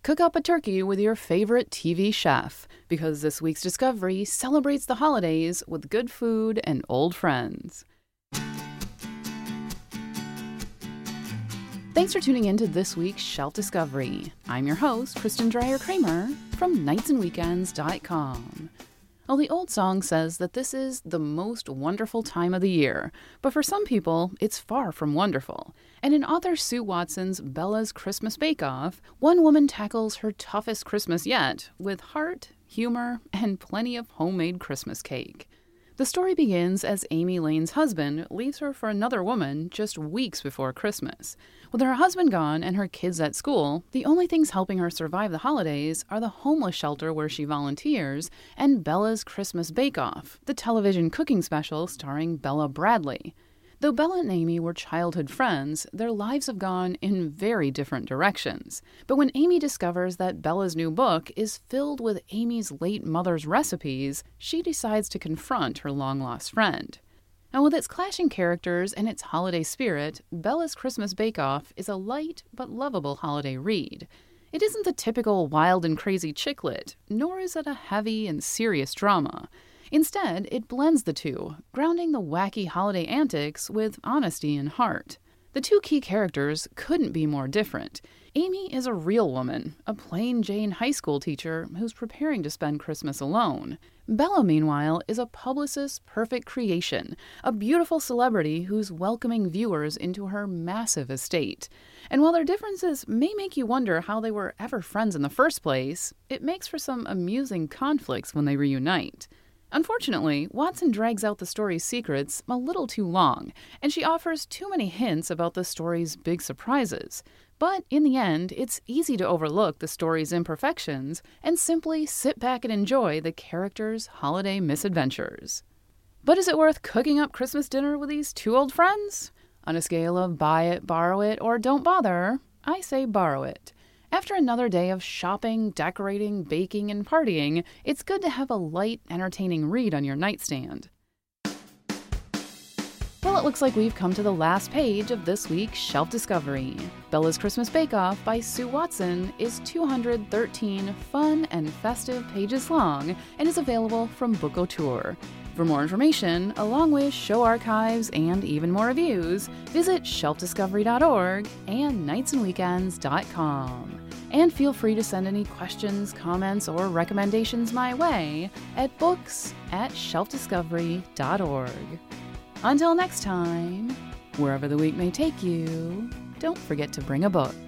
Cook up a turkey with your favorite TV chef, because this week's Discovery celebrates the holidays with good food and old friends. Thanks for tuning in to this week's Shelf Discovery. I'm your host, Kristen Dreyer-Kramer from nightsandweekends.com. Well, the old song says that this is the most wonderful time of the year, but for some people, it's far from wonderful. And in author Sue Watson's Bella's Christmas Bake-Off, one woman tackles her toughest Christmas yet with heart, humor, and plenty of homemade Christmas cake. The story begins as Amy Lane's husband leaves her for another woman just weeks before Christmas. With her husband gone and her kids at school, the only things helping her survive the holidays are the homeless shelter where she volunteers and Bella's Christmas Bake-Off, the television cooking special starring Bella Bradley. Though Bella and Amy were childhood friends, their lives have gone in very different directions. But when Amy discovers that Bella's new book is filled with Amy's late mother's recipes, she decides to confront her long-lost friend. And with its clashing characters and its holiday spirit, Bella's Christmas Bake-Off is a light but lovable holiday read. It isn't the typical wild and crazy chick lit, nor is it a heavy and serious drama. Instead, it blends the two, grounding the wacky holiday antics with honesty and heart. The two key characters couldn't be more different. Amy is a real woman, a plain Jane high school teacher who's preparing to spend Christmas alone. Bella, meanwhile, is a publicist's perfect creation, a beautiful celebrity who's welcoming viewers into her massive estate. And while their differences may make you wonder how they were ever friends in the first place, it makes for some amusing conflicts when they reunite. Unfortunately, Watson drags out the story's secrets a little too long, and she offers too many hints about the story's big surprises. But in the end, it's easy to overlook the story's imperfections and simply sit back and enjoy the characters' holiday misadventures. But is it worth cooking up Christmas dinner with these two old friends? On a scale of buy it, borrow it, or don't bother, I say borrow it. After another day of shopping, decorating, baking, and partying, it's good to have a light, entertaining read on your nightstand. Well, it looks like we've come to the last page of this week's Shelf Discovery. Bella's Christmas Bake-Off by Sue Watson is 213 fun and festive pages long and is available from Book Auteur. For more information, along with show archives and even more reviews, visit shelfdiscovery.org and nightsandweekends.com. And feel free to send any questions, comments, or recommendations my way at books@shelfdiscovery.org. Until next time, wherever the week may take you, don't forget to bring a book.